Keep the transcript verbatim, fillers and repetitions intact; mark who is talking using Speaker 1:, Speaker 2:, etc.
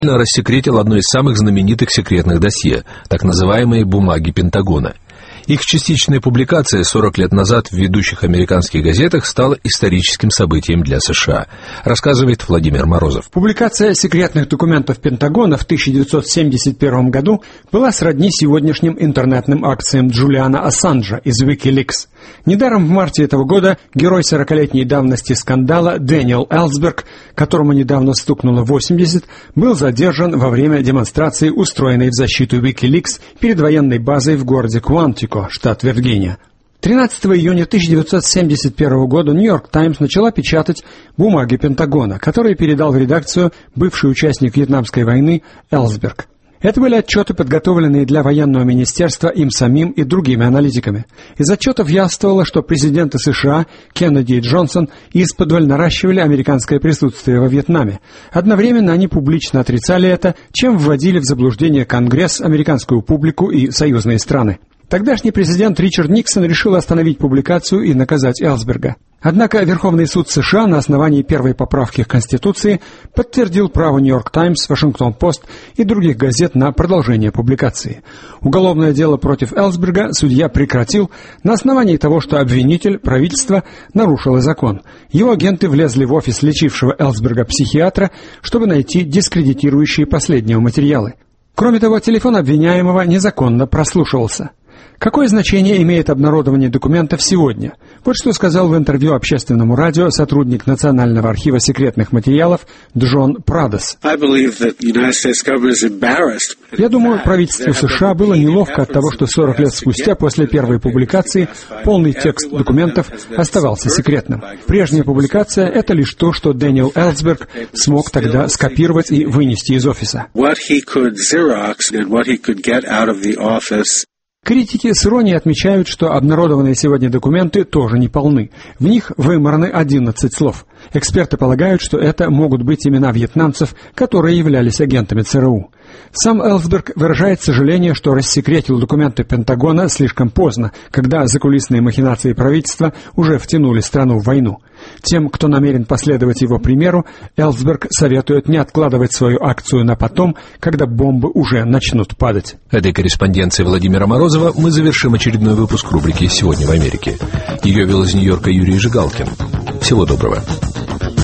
Speaker 1: рассекретил одно из самых знаменитых секретных досье, так называемые «бумаги Пентагона». Их частичная публикация сорок лет назад в ведущих американских газетах стала историческим событием для США, рассказывает Владимир Морозов.
Speaker 2: Публикация секретных документов Пентагона в тысяча девятьсот семьдесят первом году была сродни сегодняшним интернетным акциям Джулиана Ассанжа из Wikileaks. Недаром в марте этого года герой сорокалетней давности скандала Дэниел Элсберг, которому недавно стукнуло восемьдесят, был задержан во время демонстрации, устроенной в защиту Wikileaks перед военной базой в городе Куантико, штат Виргиния. тринадцатого июня тысяча девятьсот семьдесят первого года «Нью-Йорк Таймс» начала печатать бумаги Пентагона, которые передал в редакцию бывший участник Вьетнамской войны Элсберг. Это были отчеты, подготовленные для военного министерства им самим и другими аналитиками. Из отчетов явствовало, что президенты США Кеннеди и Джонсон исподволь наращивали американское присутствие во Вьетнаме. Одновременно они публично отрицали это, чем вводили в заблуждение Конгресс, американскую публику и союзные страны. Тогдашний президент Ричард Никсон решил остановить публикацию и наказать Элсберга. Однако Верховный суд США на основании первой поправки к Конституции подтвердил право «Нью-Йорк Таймс», «Вашингтон-Пост» и других газет на продолжение публикации. Уголовное дело против Элсберга судья прекратил на основании того, что обвинитель, правительство, нарушило закон. Его агенты влезли в офис лечившего Элсберга психиатра, чтобы найти дискредитирующие последнего материалы. Кроме того, телефон обвиняемого незаконно прослушивался. Какое значение имеет обнародование документов сегодня? Вот что сказал в интервью общественному радио сотрудник Национального архива секретных материалов Джон Прадос.
Speaker 3: Я
Speaker 2: думаю, правительству США было неловко от того, что сорок лет спустя после первой публикации полный текст документов оставался секретным. Прежняя публикация — это лишь то, что Дэниел Элсберг смог тогда скопировать и вынести из офиса. Критики с иронией отмечают, что обнародованные сегодня документы тоже не полны. В них вымараны одиннадцать слов. Эксперты полагают, что это могут быть имена вьетнамцев, которые являлись агентами ЦРУ. Сам Элсберг выражает сожаление, что рассекретил документы Пентагона слишком поздно, когда закулисные махинации правительства уже втянули страну в войну. Тем, кто намерен последовать его примеру, Элсберг советует не откладывать свою акцию на потом, когда бомбы уже начнут падать.
Speaker 1: Этой корреспонденцией Владимира Морозова мы завершим очередной выпуск рубрики «Сегодня в Америке». Ее вел из Нью-Йорка Юрий Жигалкин. Всего доброго.